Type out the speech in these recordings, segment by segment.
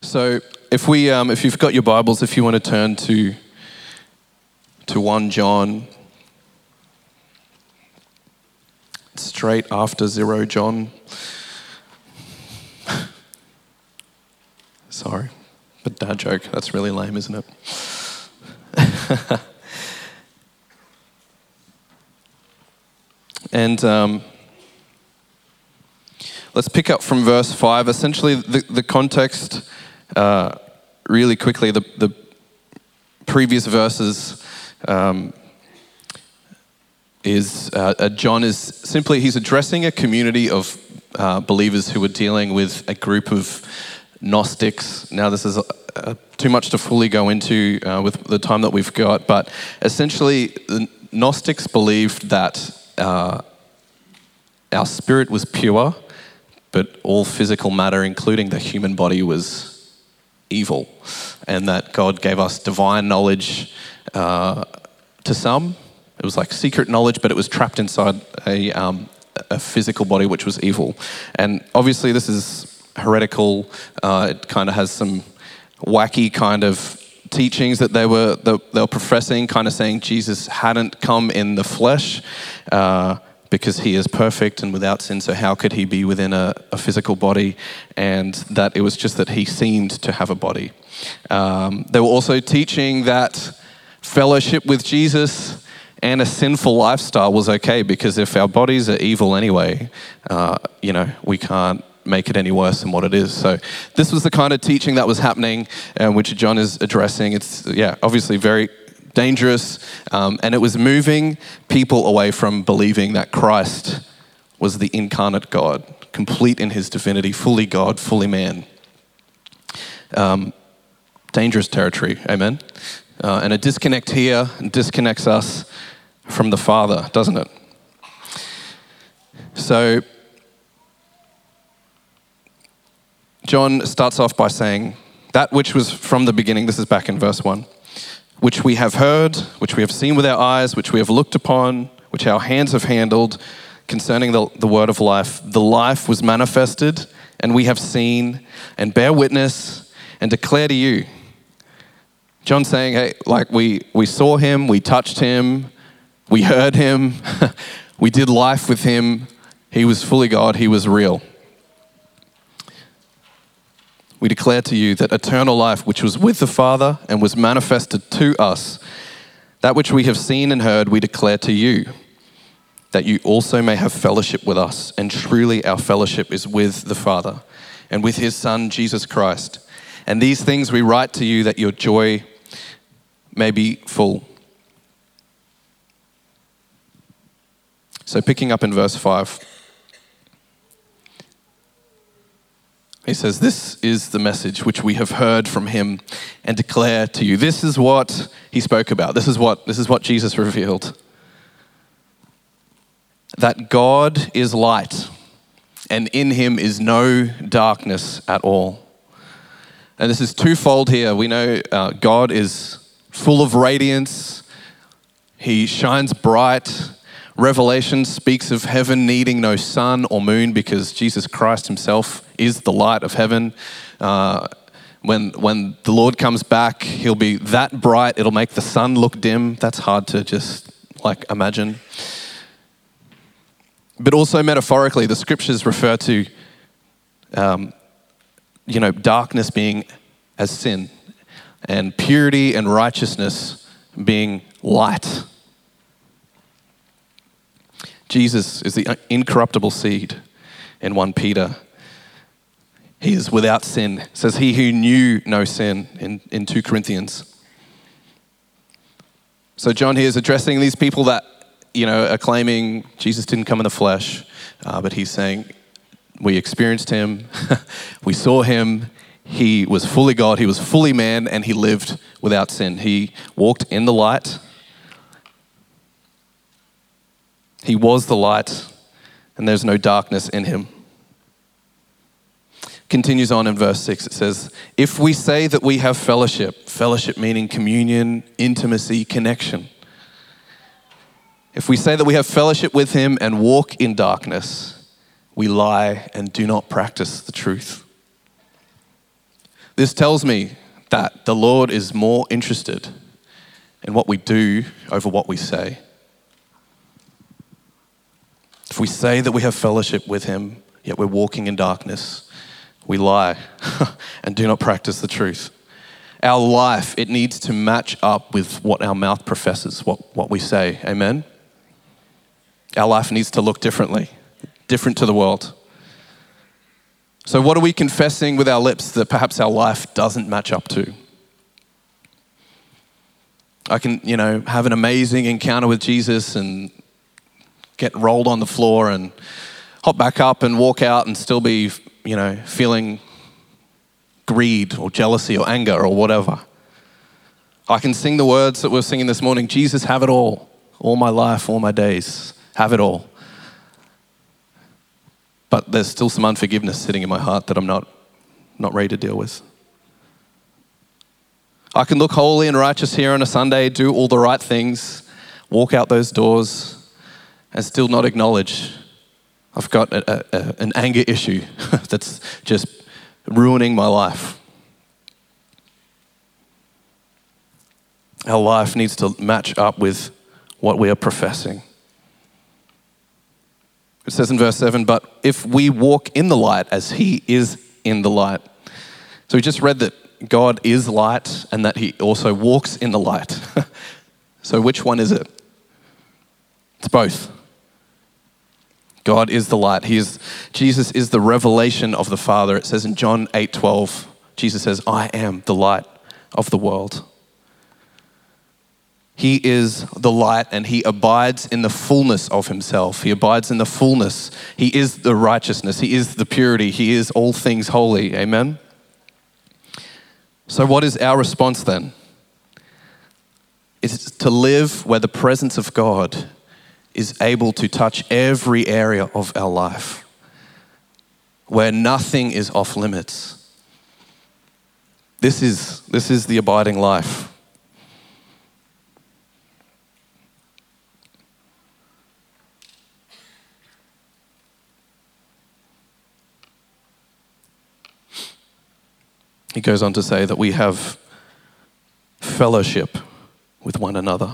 So if you've got your Bibles, if you want to turn to 1 John, straight after 0 John. Sorry, but dad joke. That's really lame, isn't it? And let's pick up from verse 5. Essentially, the context, really quickly, the previous verses John is simply, he's addressing a community of believers who are dealing with a group of Gnostics. Now, this is too much to fully go into with the time that we've got, but essentially, the Gnostics believed that our spirit was pure, but all physical matter, including the human body, was evil, and that God gave us divine knowledge to some. It was like secret knowledge, but it was trapped inside a physical body, which was evil. And obviously, this is heretical. It kind of has some wacky kind of teachings that they were professing, kind of saying Jesus hadn't come in the flesh because he is perfect and without sin, so how could he be within a physical body? And that it was just that he seemed to have a body. They were also teaching that fellowship with Jesus and a sinful lifestyle was okay, because if our bodies are evil anyway, we can't make it any worse than what it is. So this was the kind of teaching that was happening, which John is addressing. It's, obviously very dangerous, and it was moving people away from believing that Christ was the incarnate God, complete in his divinity, fully God, fully man. Dangerous territory, amen? And a disconnect here disconnects us from the Father, doesn't it? So John starts off by saying, that which was from the beginning, this is back in verse 1, which we have heard, which we have seen with our eyes, which we have looked upon, which our hands have handled, concerning the word of life. The life was manifested, and we have seen, and bear witness, and declare to you. John's saying, hey, like we saw him, we touched him, we heard him, we did life with him. He was fully God, he was real. We declare to you that eternal life, which was with the Father and was manifested to us, that which we have seen and heard, we declare to you, that you also may have fellowship with us. And truly our fellowship is with the Father and with his Son, Jesus Christ. And these things we write to you, that your joy may be full. So picking up in verse 5, he says, this is the message which we have heard from him and declare to you. This is what he spoke about. This is what Jesus revealed. That God is light, and in him is no darkness at all. And this is twofold here. We know God is full of radiance. He shines bright. Revelation speaks of heaven needing no sun or moon, because Jesus Christ himself is the light of heaven. When the Lord comes back, he'll be that bright, it'll make the sun look dim. That's hard to just imagine. But also metaphorically, the scriptures refer to darkness being as sin, and purity and righteousness being light. Jesus is the incorruptible seed in 1 Peter. He is without sin. It says he who knew no sin in 2 Corinthians. So John here is addressing these people that, are claiming Jesus didn't come in the flesh, but he's saying, we experienced him, we saw him, he was fully God, he was fully man, and he lived without sin. He walked in the light. He was the light, and there's no darkness in him. Continues on in verse 6, it says, if we say that we have fellowship meaning communion, intimacy, connection. If we say that we have fellowship with him and walk in darkness, we lie and do not practice the truth. This tells me that the Lord is more interested in what we do over what we say. If we say that we have fellowship with him, yet we're walking in darkness, we lie and do not practice the truth. Our life, it needs to match up with what our mouth professes, what we say. Amen? Our life needs to look different to the world. So what are we confessing with our lips that perhaps our life doesn't match up to? I can, have an amazing encounter with Jesus and get rolled on the floor and hop back up and walk out and still be, feeling greed or jealousy or anger or whatever. I can sing the words that we're singing this morning. Jesus, have it all my life, all my days, have it all. But there's still some unforgiveness sitting in my heart that I'm not ready to deal with. I can look holy and righteous here on a Sunday, do all the right things, walk out those doors, and still not acknowledge I've got an anger issue that's just ruining my life. Our life needs to match up with what we are professing. It says in verse 7, but if we walk in the light as he is in the light. So we just read that God is light and that he also walks in the light. So which one is it? It's both. God is the light. Jesus is the revelation of the Father. It says in John 8:12, Jesus says, I am the light of the world. He is the light and he abides in the fullness of himself. He abides in the fullness. He is the righteousness. He is the purity. He is all things holy. Amen? So what is our response then? It's to live where the presence of God is able to touch every area of our life, where nothing is off limits. This is the abiding life. He goes on to say that we have fellowship with one another.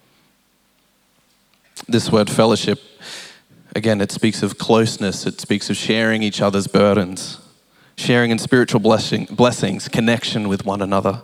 This word fellowship, again, it speaks of closeness. It speaks of sharing each other's burdens, sharing in spiritual blessings, connection with one another.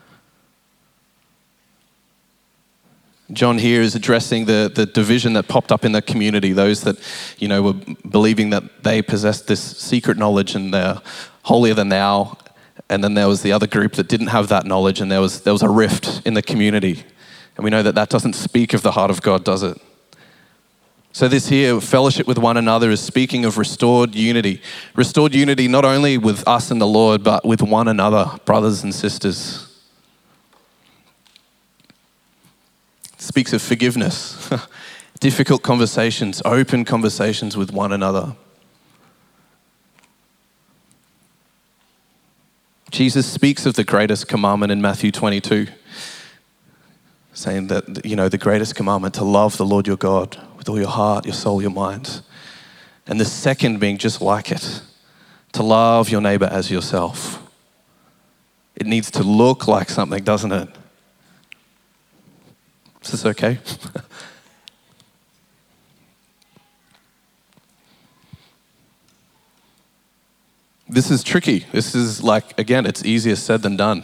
John here is addressing the division that popped up in the community, those that, were believing that they possessed this secret knowledge and they're holier than thou. And then there was the other group that didn't have that knowledge, and there was a rift in the community. And we know that doesn't speak of the heart of God, does it? So this here, fellowship with one another, is speaking of restored unity. Restored unity not only with us and the Lord, but with one another, brothers and sisters. It speaks of forgiveness, difficult conversations, open conversations with one another. Jesus speaks of the greatest commandment in Matthew 22, saying that, the greatest commandment, to love the Lord your God with all your heart, your soul, your mind. And the second being just like it, to love your neighbor as yourself. It needs to look like something, doesn't it? Is this okay? This is tricky. This is again, it's easier said than done.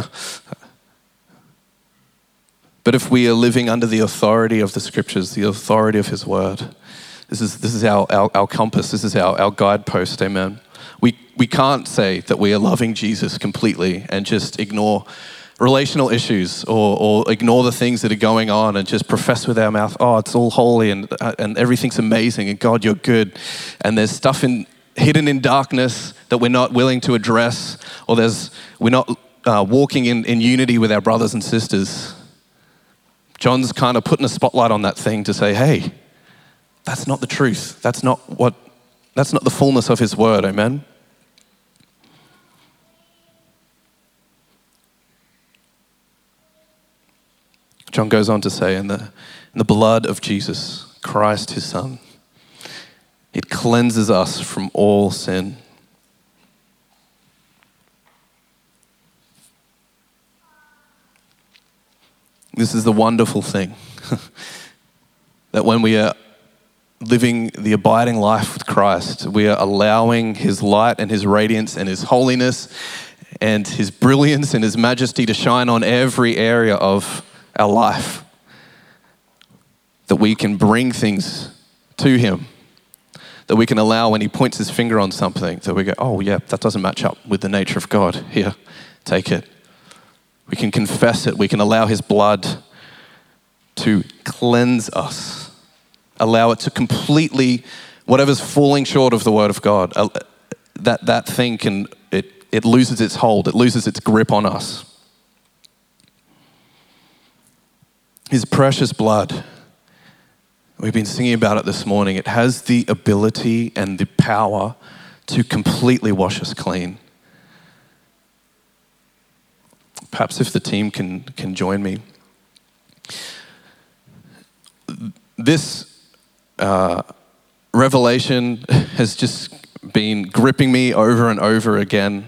But if we are living under the authority of the scriptures, the authority of his word, this is our compass, this is our guidepost, amen. We can't say that we are loving Jesus completely and just ignore relational issues or ignore the things that are going on and just profess with our mouth, oh, it's all holy and everything's amazing and God, you're good. And there's stuff hidden in darkness that we're not willing to address, or we're not walking in unity with our brothers and sisters. John's kind of putting a spotlight on that thing to say, hey, that's not the truth. That's not the fullness of his word, amen? John goes on to say, in the blood of Jesus, Christ his son, it cleanses us from all sin. This is the wonderful thing. That when we are living the abiding life with Christ, we are allowing his light and his radiance and his holiness and his brilliance and his majesty to shine on every area of our life. That we can bring things to him. That we can allow when he points his finger on something, that we go, oh yeah, that doesn't match up with the nature of God. Here, take it. We can confess it. We can allow his blood to cleanse us. Allow it to completely, whatever's falling short of the word of God, that thing it loses its hold. It loses its grip on us. His precious blood. We've been singing about it this morning. It has the ability and the power to completely wash us clean. Perhaps if the team can join me. This revelation has just been gripping me over and over again.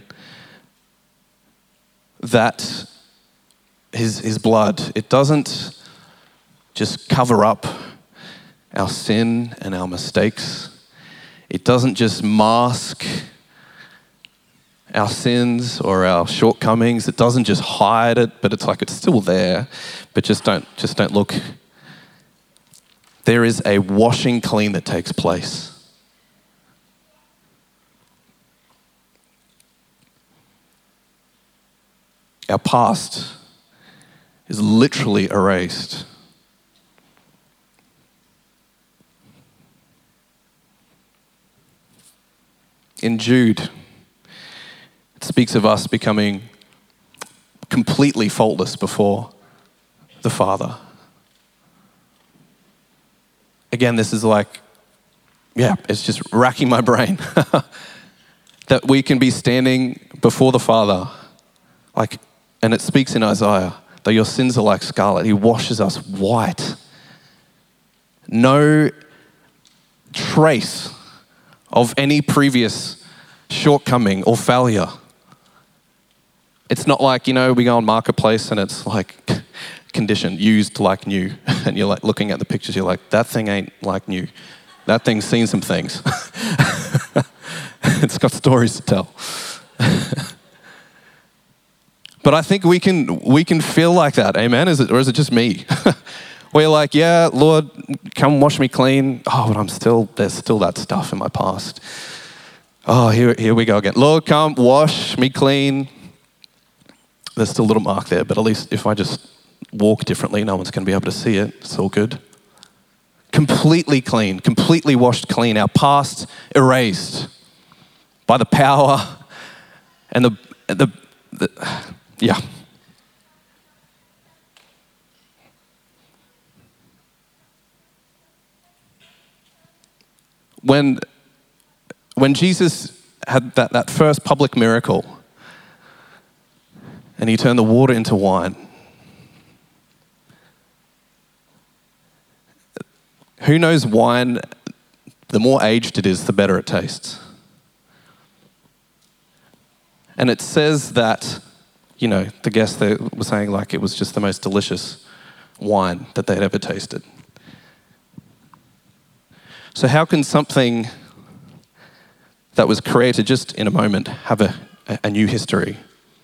That his blood, it doesn't just cover up our sin and our mistakes. It doesn't just mask our sins or our shortcomings. It doesn't just hide it, but it's like it's still there, but just don't look. There is a washing clean that takes place. Our past is literally erased. In Jude, it speaks of us becoming completely faultless before the Father. Again, this is like, it's just racking my brain. That we can be standing before the Father, and it speaks in Isaiah, though your sins are like scarlet, he washes us white. No trace of any previous shortcoming or failure. It's not like, we go on Marketplace and it's like condition, used like new. And you're like looking at the pictures, you're like, that thing ain't like new. That thing's seen some things. It's got stories to tell. But I think we can feel like that, amen? Or is it just me? We're like, yeah, Lord, come wash me clean. Oh, but there's still that stuff in my past. Oh, here we go again. Lord, come wash me clean. There's still a little mark there, but at least if I just walk differently, no one's going to be able to see it. It's all good. Completely clean, completely washed clean. Our past erased by the power and the yeah. When Jesus had that first public miracle and he turned the water into wine, who knows wine, the more aged it is, the better it tastes. And it says that, the guests they were saying like it was just the most delicious wine that they'd ever tasted. So how can something that was created just in a moment have a new history?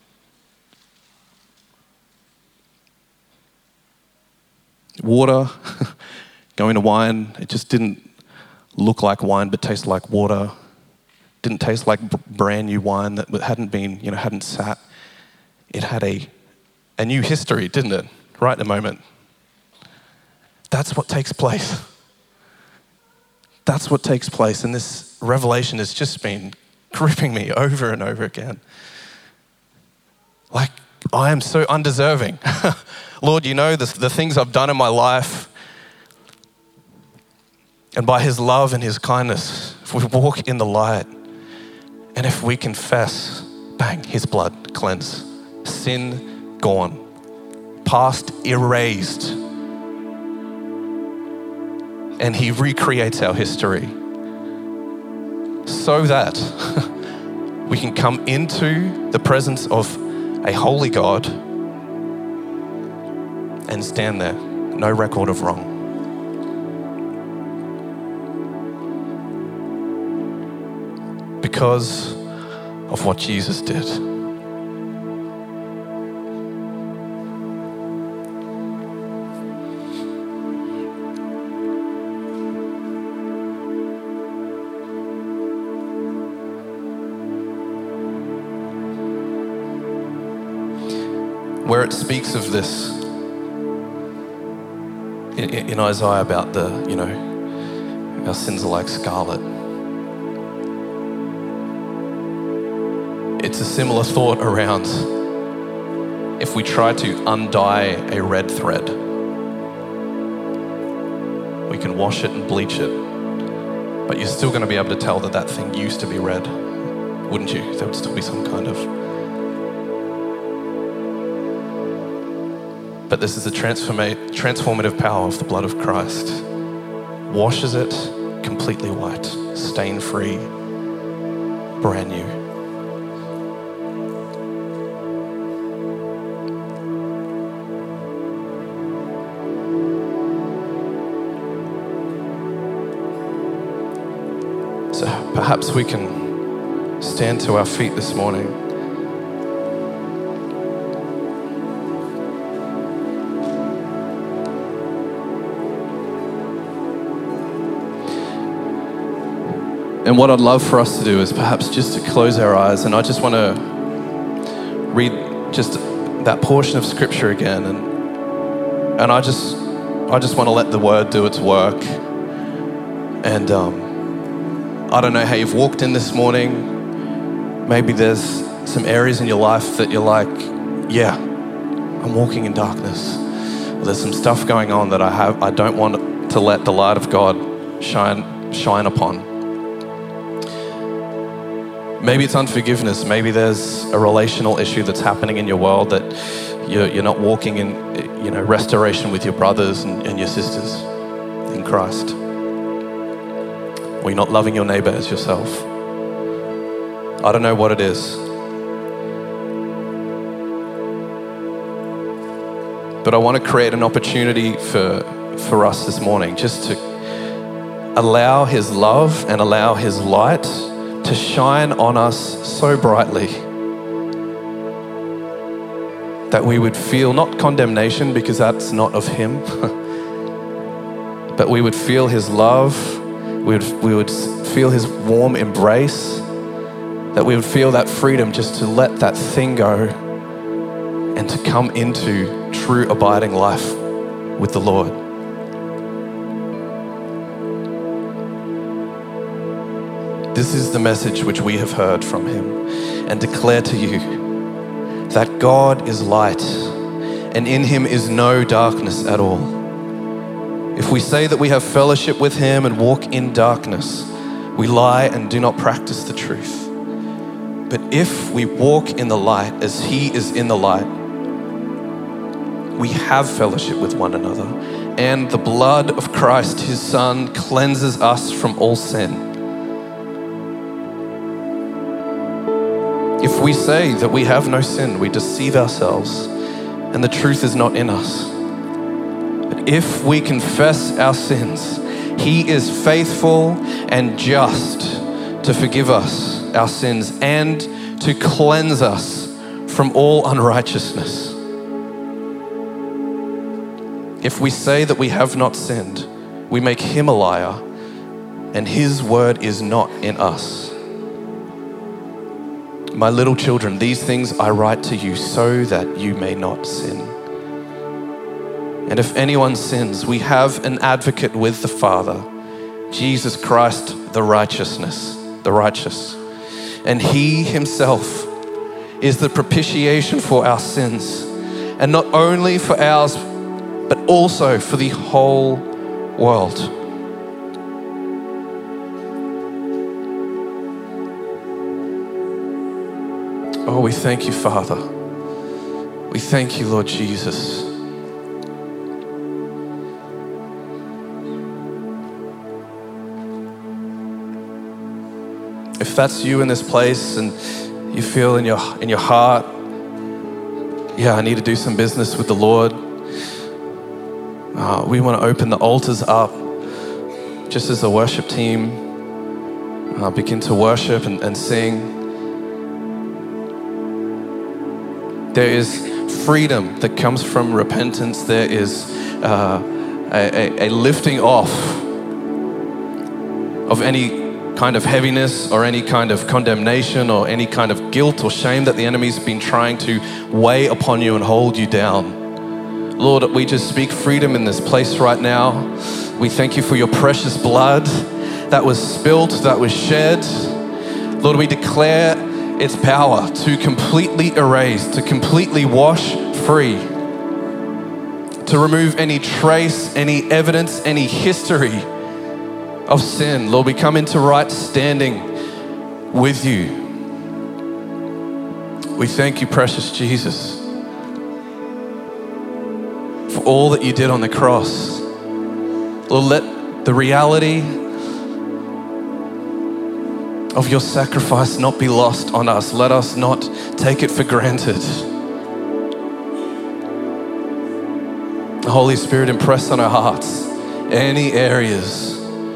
Water going to wine, it just didn't look like wine but tasted like water. Didn't taste like brand new wine that hadn't been, hadn't sat. It had a new history, didn't it? Right in a moment. That's what takes place. That's what takes place. And this revelation has just been gripping me over and over again. Like, I am so undeserving. Lord, the things I've done in my life, and by his love and his kindness, if we walk in the light, and if we confess, bang, his blood cleansed, sin gone, past erased, and he recreates our history so that we can come into the presence of a holy God and stand there. No record of wrong. Because of what Jesus did. Where it speaks of this in Isaiah about our sins are like scarlet. It's a similar thought around if we try to undye a red thread, we can wash it and bleach it, but you're still going to be able to tell that thing used to be red, wouldn't you? There would still be some kind of... But this is the transformative power of the blood of Christ. Washes it completely white, stain-free, brand new. So perhaps we can stand to our feet this morning. And what I'd love for us to do is perhaps just to close our eyes, and I just want to read just that portion of scripture again, and I just want to let the word do its work. And I don't know how you've walked in this morning. Maybe there's some areas in your life that you're like, yeah, I'm walking in darkness. Or there's some stuff going on that I don't want to let the light of God shine upon. Maybe it's unforgiveness. Maybe there's a relational issue that's happening in your world that you're not walking in, restoration with your brothers and your sisters in Christ. Or you're not loving your neighbor as yourself. I don't know what it is. But I want to create an opportunity for us this morning just to allow His love and allow His light to shine on us so brightly that we would feel not condemnation, because that's not of Him, but we would feel His love, we would feel His warm embrace, that we would feel that freedom just to let that thing go and to come into true abiding life with the Lord. This is the message which we have heard from Him and declare to you, that God is light and in Him is no darkness at all. If we say that we have fellowship with Him and walk in darkness, we lie and do not practice the truth. But if we walk in the light as He is in the light, we have fellowship with one another, and the blood of Christ, His Son, cleanses us from all sin. If we say that we have no sin, we deceive ourselves, and the truth is not in us. But if we confess our sins, He is faithful and just to forgive us our sins and to cleanse us from all unrighteousness. If we say that we have not sinned, we make Him a liar, and His word is not in us. My little children, these things I write to you so that you may not sin. And if anyone sins, we have an advocate with the Father, Jesus Christ, the righteous. And He Himself is the propitiation for our sins, and not only for ours, but also for the whole world. Oh, we thank you, Father. We thank you, Lord Jesus. If that's you in this place and you feel in your heart, yeah, I need to do some business with the Lord. We want to open the altars up just as the worship team begin to worship and sing. There is freedom that comes from repentance. There is a lifting off of any kind of heaviness or any kind of condemnation or any kind of guilt or shame that the enemy's been trying to weigh upon you and hold you down. Lord, we just speak freedom in this place right now. We thank you for your precious blood that was spilt, that was shed. Lord, we declare its power to completely erase, to completely wash free, to remove any trace, any evidence, any history of sin. Lord, we come into right standing with you. We thank you, precious Jesus, for all that you did on the cross. Lord, let the reality of your sacrifice not be lost on us. Let us not take it for granted. Holy Spirit, impress on our hearts any areas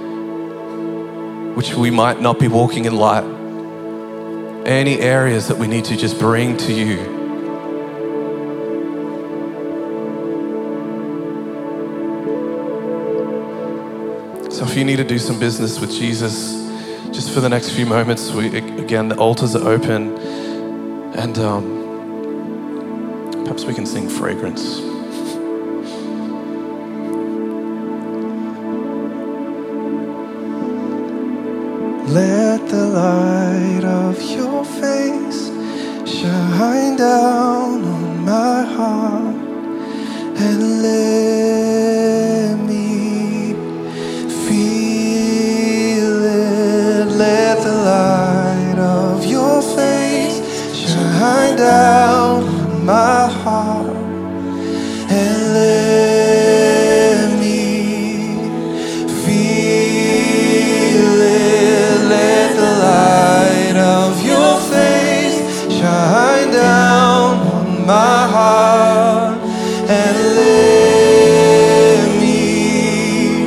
which we might not be walking in light, any areas that we need to just bring to you. So if you need to do some business with Jesus, just for the next few moments, again, the altars are open, and perhaps we can sing Fragrance. Let the light of your face shine down on my heart, and let me feel it. Let the light of your face shine down on my heart, and let me feel it. Let the light of your face shine down on my heart, and let me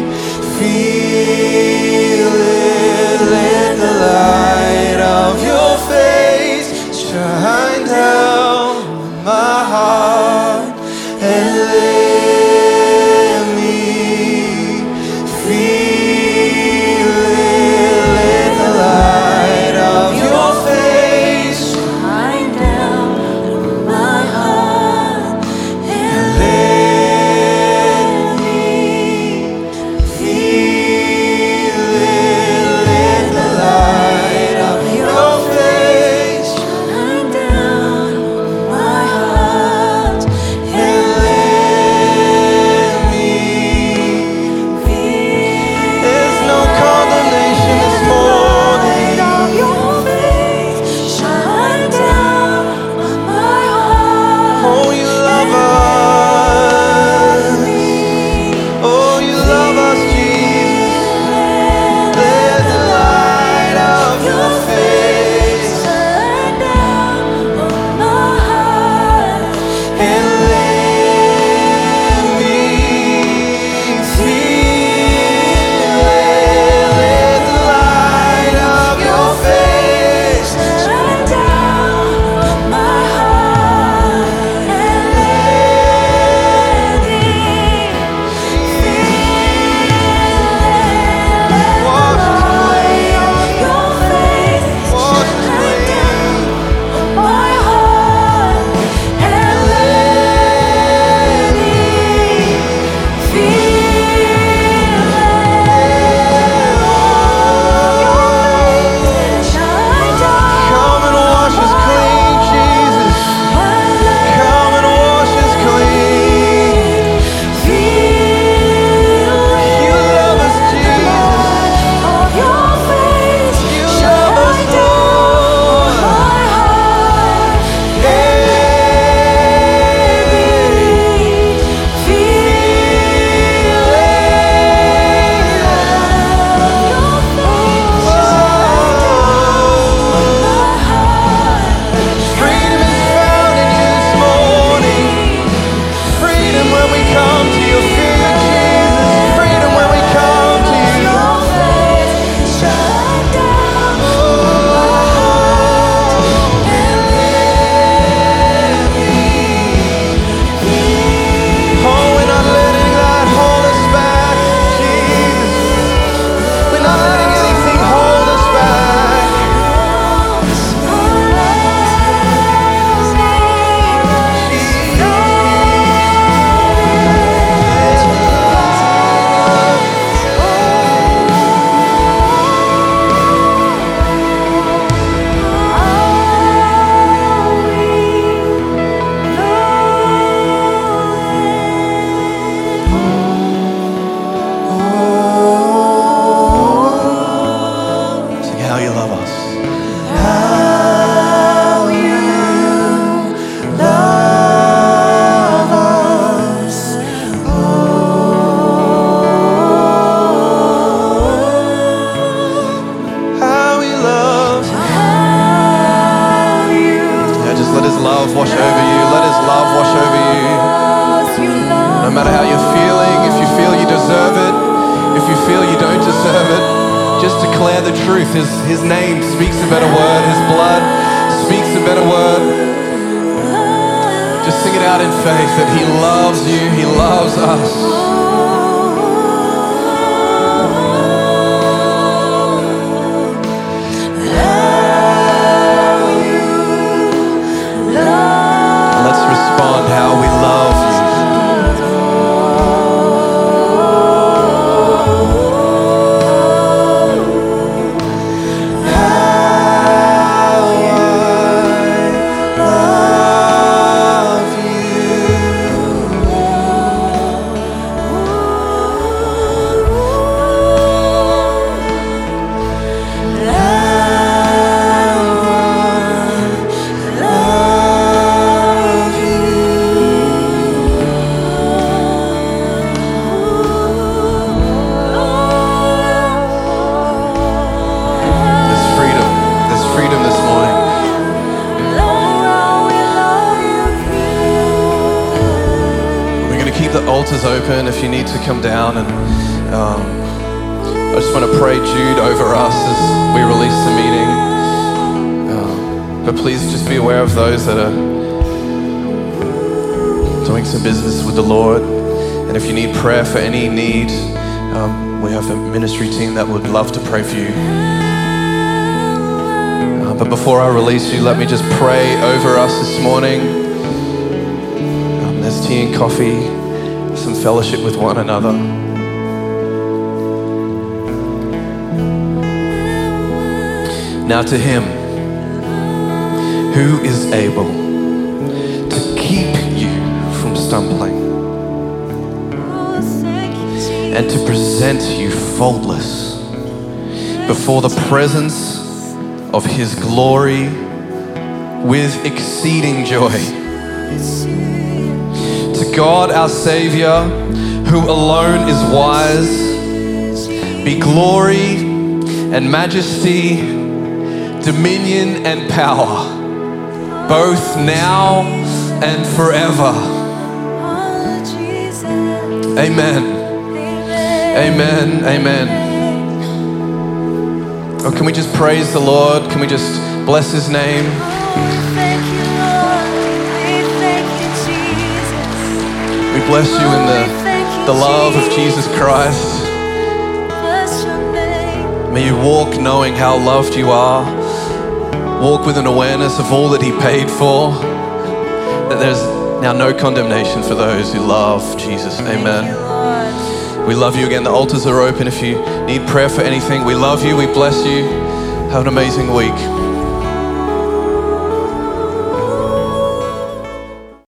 feel it. Let the light of your face shine down on my heart, and let me feel it. Let the light of your face Shine down on my heart, and let me feel it. Let the light of your face shine down love wash over you. Let his love wash over you. No matter how you're feeling, if you feel you deserve it, if you feel you don't deserve it, just declare the truth. His name speaks a better word. His blood speaks a better word. Just sing it out in faith that he loves you. He loves us. How we love you. Altars open if you need to come down, and I just want to pray Jude over us as we release the meeting. But please just be aware of those that are doing some business with the Lord, and if you need prayer for any need, we have a ministry team that would love to pray for you. But before I release you, let me just pray over us this morning. There's tea and coffee, some fellowship with one another. Now to him who is able to keep you from stumbling and to present you faultless before the presence of his glory with exceeding joy. To God our Savior, who alone is wise, be glory and majesty, dominion and power, both now and forever. Amen. Amen. Amen. Oh, can we just praise the Lord? Can we just bless his name? We bless you in the love of Jesus Christ. May you walk knowing how loved you are. Walk with an awareness of all that he paid for. That there's now no condemnation for those who love Jesus. Amen. We love you again. The altars are open if you need prayer for anything. We love you. We bless you. Have an amazing week.